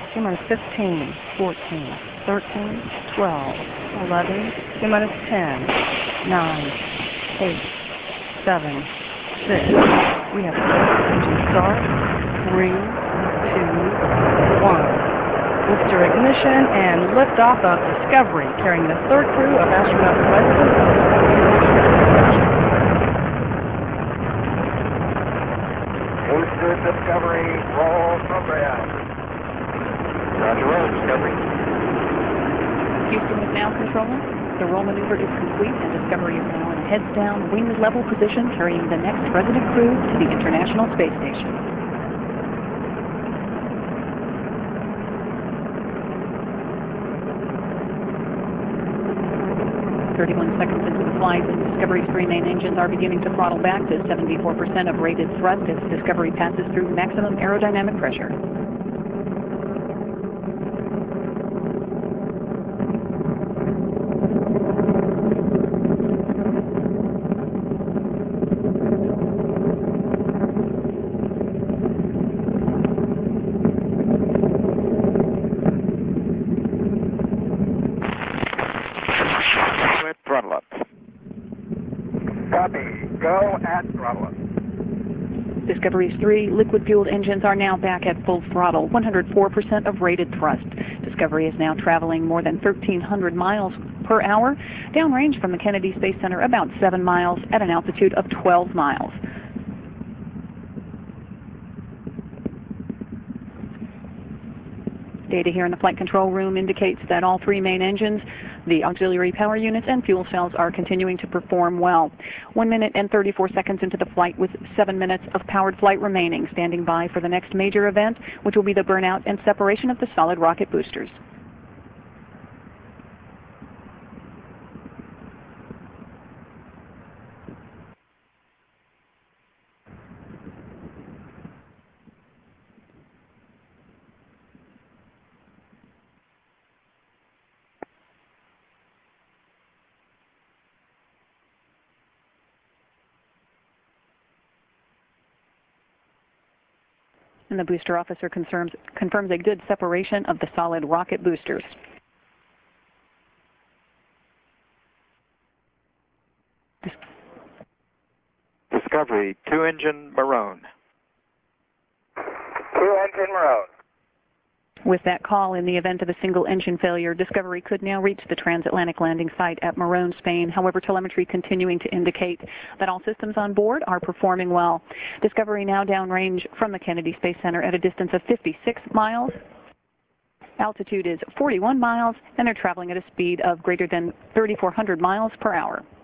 T-minus 15, 14, 13, 12, 11, T-minus 10, 9, 8, 7, 6. We have engine start. 3, 2, 1. Booster ignition and liftoff of Discovery, carrying the third crew of astronaut residents. Booster Discovery, roll program. Roger, roll Discovery. Houston is now controlling. The roll maneuver is complete, and Discovery is now in a heads-down, wing-level position, carrying the next resident crew to the International Space Station. Seconds into the flight, and Discovery's three main engines are beginning to throttle back to 74% of rated thrust as Discovery passes through maximum aerodynamic pressure. Throttle up. Copy. Go at throttle up. Discovery's three liquid-fueled engines are now back at full throttle, 104% of rated thrust. Discovery is now traveling more than 1,300 miles per hour, downrange from the Kennedy Space Center about 7 miles at an altitude of 12 miles. Data here in the flight control room indicates that all three main engines, the auxiliary power units, and fuel cells are continuing to perform well. 1 minute and 34 seconds into the flight with 7 minutes of powered flight remaining, standing by for the next major event, which will be the burnout and separation of the solid rocket boosters. And the booster officer confirms a good separation of the solid rocket boosters. Discovery, two-engine Maroon. Two-engine Maroon. With that call, in the event of a single engine failure, Discovery could now reach the transatlantic landing site at Maroon, Spain. However, telemetry continuing to indicate that all systems on board are performing well. Discovery now downrange from the Kennedy Space Center at a distance of 56 miles. Altitude is 41 miles, and they're traveling at a speed of greater than 3,400 miles per hour.